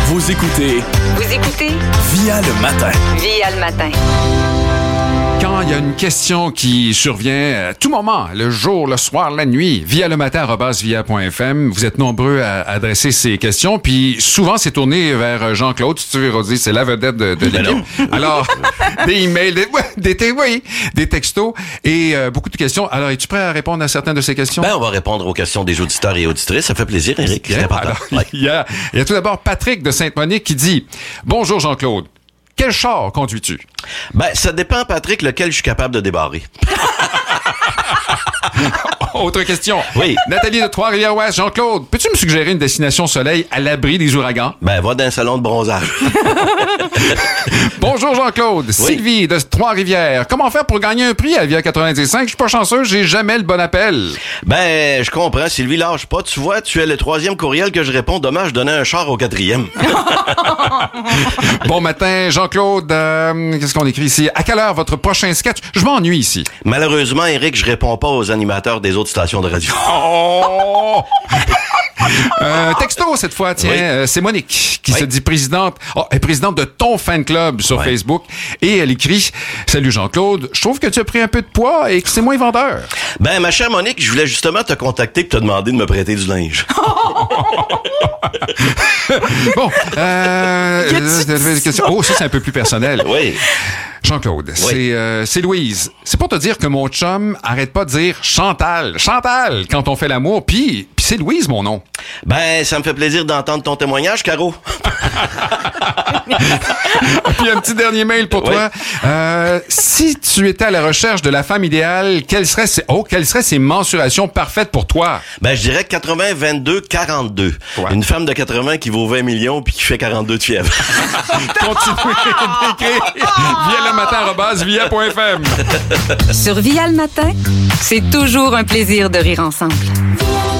Vous écoutez Via le matin. Via le matin. Quand il y a une question qui survient à tout moment, le jour, le soir, la nuit, via le matin@via.fm, vous êtes nombreux à adresser ces questions, puis souvent c'est tourné vers Jean-Claude, si tu veux, Rosy, c'est la vedette de l'équipe. Alors, des emails, des textos et beaucoup de questions. Alors, es-tu prêt à répondre à certaines de ces questions? Ben, on va répondre aux questions des auditeurs et auditrices. Ça fait plaisir, Éric. Bien, alors, il y a tout d'abord Patrick de Sainte-Monique qui dit « Bonjour Jean-Claude, quel char conduis-tu? » Ben, ça dépend, Patrick, lequel je suis capable de débarrer. Autre question. Oui. Nathalie de Trois-Rivières-Ouest. Jean-Claude, peux-tu me suggérer une destination soleil à l'abri des ouragans? Ben, va dans un salon de bronzage. Bonjour Jean-Claude. Oui. Sylvie de Trois-Rivières. Comment faire pour gagner un prix à Via 95? Je suis pas chanceux, j'ai jamais le bon appel. Ben, je comprends. Sylvie, lâche pas. Tu vois, tu es le 3e courriel que je réponds. Dommage, je donnais un char au 4e. Bon matin, Jean-Claude. Qu'est-ce qu'on écrit ici? À quelle heure votre prochain sketch? Je m'ennuie ici. Malheureusement, Éric, je réponds pas aux animateurs des autres stations de radio. Oh! Texto cette fois, tiens, oui. C'est Monique qui se dit présidente de ton fan club sur Facebook et elle écrit « Salut Jean-Claude, je trouve que tu as pris un peu de poids et que c'est moins vendeur. » Ben, ma chère Monique, je voulais justement te contacter pour te demander de me prêter du linge. Bon, oh, ça c'est un peu plus personnel. Oui. Jean-Claude, c'est Louise. C'est pour te dire que mon chum arrête pas de dire Chantal quand on fait l'amour, puis c'est Louise mon nom. Ben, ça me fait plaisir d'entendre ton témoignage, Caro. Puis un petit dernier mail pour toi. Si tu étais à la recherche de la femme idéale, quelles seraient ses mensurations parfaites pour toi? Ben, je dirais 80, 22, 42. Ouais. Une femme de 80 qui vaut 20 millions puis qui fait 42 de fièvre. Continuez d'écrire via le matin@via.fm. Sur Via le matin, c'est toujours un plaisir de rire ensemble.